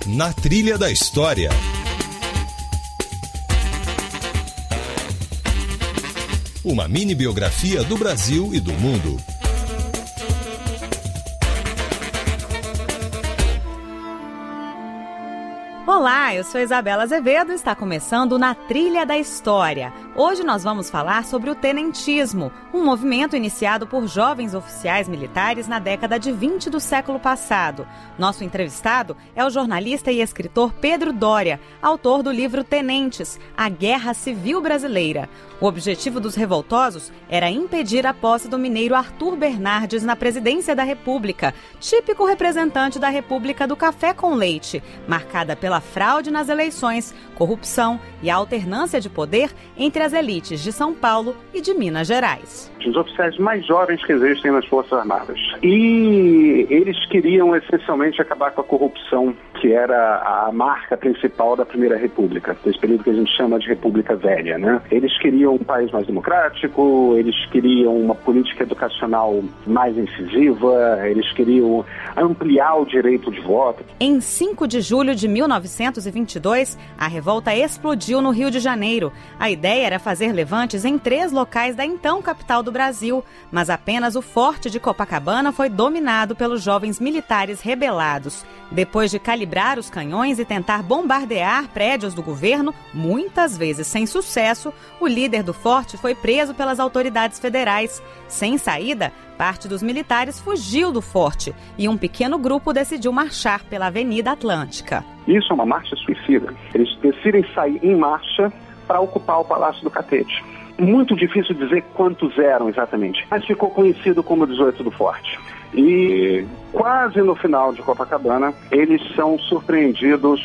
Na Trilha da História. Uma mini-biografia do Brasil e do mundo. Olá, eu sou Isabela Azevedo e está começando Na Trilha da História. Hoje nós vamos falar sobre o tenentismo, um movimento iniciado por jovens oficiais militares na década de 20 do século passado. Nosso entrevistado é o jornalista e escritor Pedro Doria, autor do livro Tenentes, a Guerra Civil Brasileira. O objetivo dos revoltosos era impedir a posse do mineiro Arthur Bernardes na presidência da República, típico representante da República do café com leite, marcada pela fraude nas eleições, corrupção e a alternância de poder entre as elites de São Paulo e de Minas Gerais. Os oficiais mais jovens que existem nas Forças Armadas. E eles queriam essencialmente acabar com a corrupção, que era a marca principal da Primeira República, desse período que a gente chama de República Velha, né? Eles queriam um país mais democrático, eles queriam uma política educacional mais incisiva, eles queriam ampliar o direito de voto. Em 5 de julho de 1922, a revolta explodiu no Rio de Janeiro. A ideia era fazer levantes em 3 locais da então capital do Brasil, mas apenas o Forte de Copacabana foi dominado pelos jovens militares rebelados. Depois de calibrar os canhões e tentar bombardear prédios do governo, muitas vezes sem sucesso, o líder do forte foi preso pelas autoridades federais. Sem saída, parte dos militares fugiu do forte e um pequeno grupo decidiu marchar pela Avenida Atlântica. Isso é uma marcha suicida. Eles decidem sair em marcha para ocupar o Palácio do Catete. Muito difícil dizer quantos eram exatamente, mas ficou conhecido como 18 do Forte. E quase no final de Copacabana, eles são surpreendidos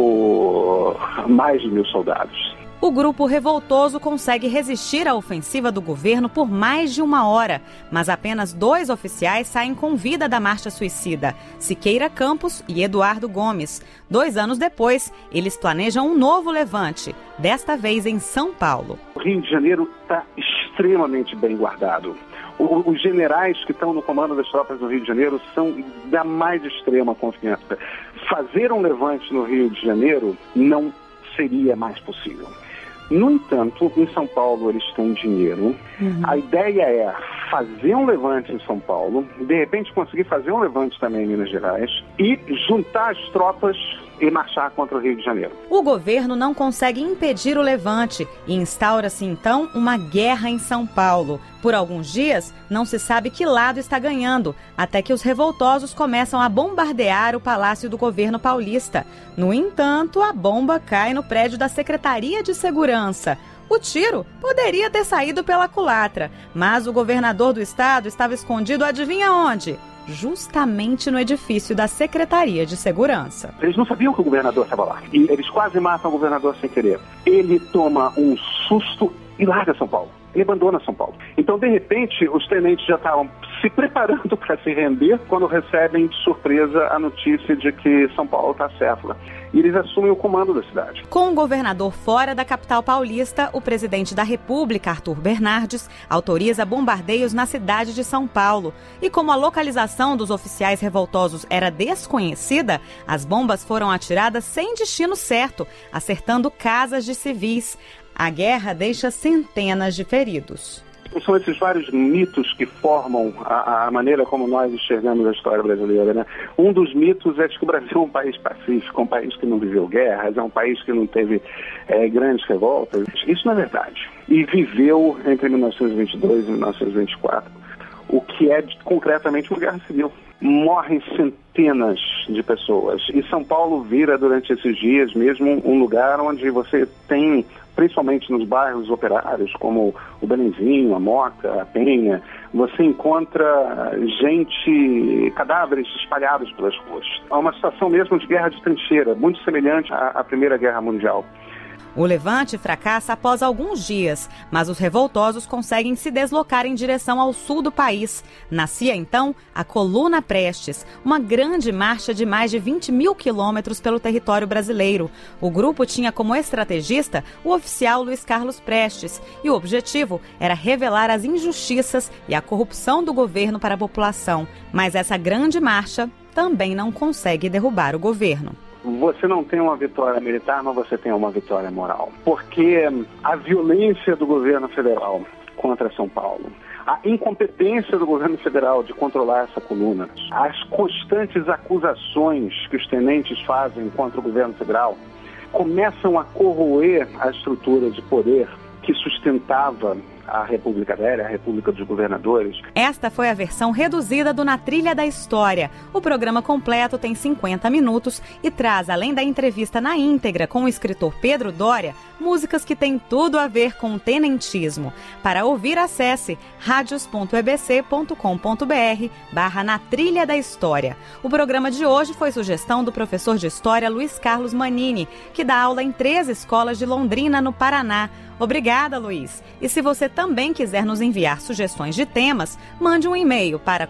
por mais de 1.000 soldados. O grupo revoltoso consegue resistir à ofensiva do governo por mais de 1 hora, mas apenas 2 oficiais saem com vida da marcha suicida, Siqueira Campos e Eduardo Gomes. 2 anos depois, eles planejam um novo levante, desta vez em São Paulo. O Rio de Janeiro está extremamente bem guardado. Os generais que estão no comando das tropas do Rio de Janeiro são da mais extrema confiança. Fazer um levante no Rio de Janeiro não seria mais possível. No entanto, em São Paulo eles têm dinheiro. A ideia é fazer um levante em São Paulo, de repente conseguir fazer um levante também em Minas Gerais e juntar as tropas e marchar contra o Rio de Janeiro. O governo não consegue impedir o levante e instaura-se então uma guerra em São Paulo. Por alguns dias, não se sabe que lado está ganhando, até que os revoltosos começam a bombardear o Palácio do Governo Paulista. No entanto, a bomba cai no prédio da Secretaria de Segurança. O tiro poderia ter saído pela culatra, mas o governador do estado estava escondido, adivinha onde? Justamente no edifício da Secretaria de Segurança. Eles não sabiam que o governador estava lá. E eles quase matam o governador sem querer. Ele toma um susto e larga São Paulo. Ele abandona São Paulo. Então, de repente, os tenentes já estavam se preparando para se render quando recebem de surpresa a notícia de que São Paulo está acéfala. E eles assumem o comando da cidade. Com o governador fora da capital paulista, o presidente da República, Arthur Bernardes, autoriza bombardeios na cidade de São Paulo. E como a localização dos oficiais revoltosos era desconhecida, as bombas foram atiradas sem destino certo, acertando casas de civis. A guerra deixa centenas de feridos. São esses vários mitos que formam a maneira como nós enxergamos a história brasileira, né? Um dos mitos é de que o Brasil é um país pacífico, um país que não viveu guerras, é um país que não teve grandes revoltas. Isso não é verdade. E viveu entre 1922 e 1924 o que é concretamente uma guerra civil. Morrem centenas de pessoas. E São Paulo vira, durante esses dias mesmo, um lugar onde você tem, principalmente nos bairros operários, como o Belenzinho, a Moca, a Penha, você encontra cadáveres espalhados pelas ruas. É uma situação mesmo de guerra de trincheira, muito semelhante à Primeira Guerra Mundial. O levante fracassa após alguns dias, mas os revoltosos conseguem se deslocar em direção ao sul do país. Nascia, então, a Coluna Prestes, uma grande marcha de mais de 20 mil quilômetros pelo território brasileiro. O grupo tinha como estrategista o oficial Luiz Carlos Prestes, e o objetivo era revelar as injustiças e a corrupção do governo para a população. Mas essa grande marcha também não consegue derrubar o governo. você não tem uma vitória militar, mas você tem uma vitória moral. Porque a violência do governo federal contra São Paulo, a incompetência do governo federal de controlar essa coluna, as constantes acusações que os tenentes fazem contra o governo federal, começam a corroer a estrutura de poder que sustentava a República Velha, a República dos Governadores. Esta foi a versão reduzida do Na Trilha da História. O programa completo tem 50 minutos e traz, além da entrevista na íntegra com o escritor Pedro Doria, músicas que têm tudo a ver com o tenentismo. Para ouvir, acesse radios.ebc.com.br/Na Trilha da História. O programa de hoje foi sugestão do professor de História Luiz Carlos Manini, que dá aula em 3 escolas de Londrina, no Paraná. Obrigada, Luiz. E se você também quiser nos enviar sugestões de temas, mande um e-mail para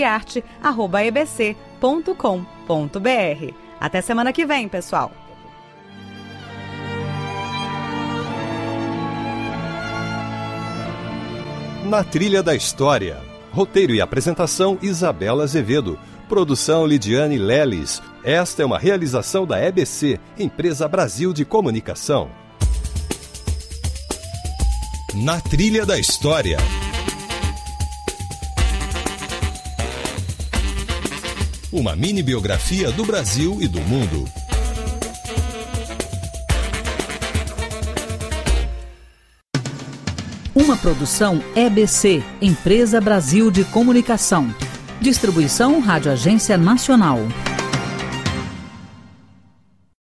culturaearte@ebc.com.br. Até semana que vem, pessoal. Na Trilha da História. Roteiro e apresentação, Isabela Azevedo. Produção, Lidiane Leles. Esta é uma realização da EBC, Empresa Brasil de Comunicação. Na Trilha da História. Uma mini biografia do Brasil e do mundo. Uma produção EBC, Empresa Brasil de Comunicação. Distribuição Rádio Agência Nacional.